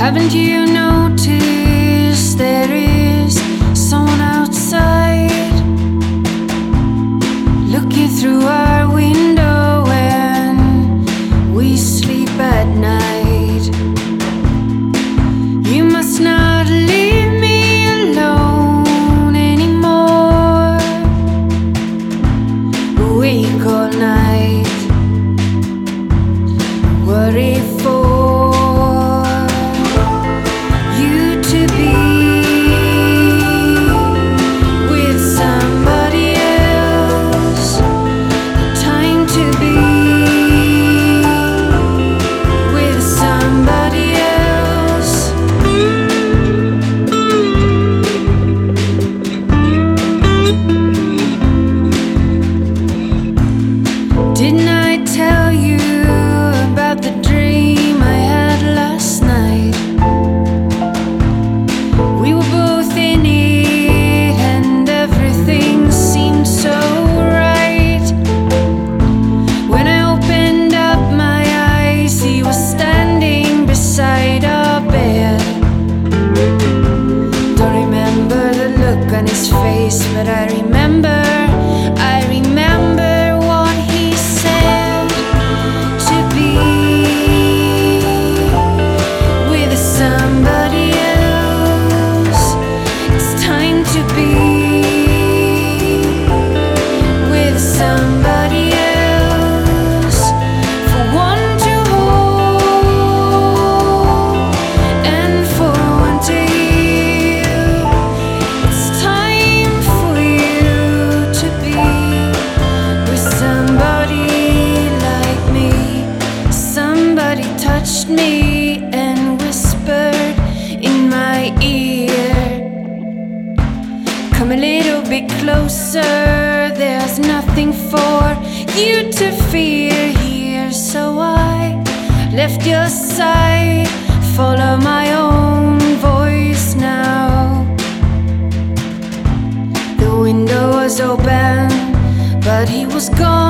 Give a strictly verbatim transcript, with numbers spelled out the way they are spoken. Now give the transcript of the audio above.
Haven't you noticed there is someone outside looking through our window when we sleep at night? You must not leave me alone anymore, awake all night, worry for Didn't I tell you about the dream I had last night? We were both in it and everything seemed so right. When I opened up my eyes, he was standing beside our bed. Don't remember the look on his face, but I remember, I remember touched me and whispered in my ear, come a little bit closer, there's nothing for you to fear here. So I left your side, follow my own voice now. The window was open, but he was gone.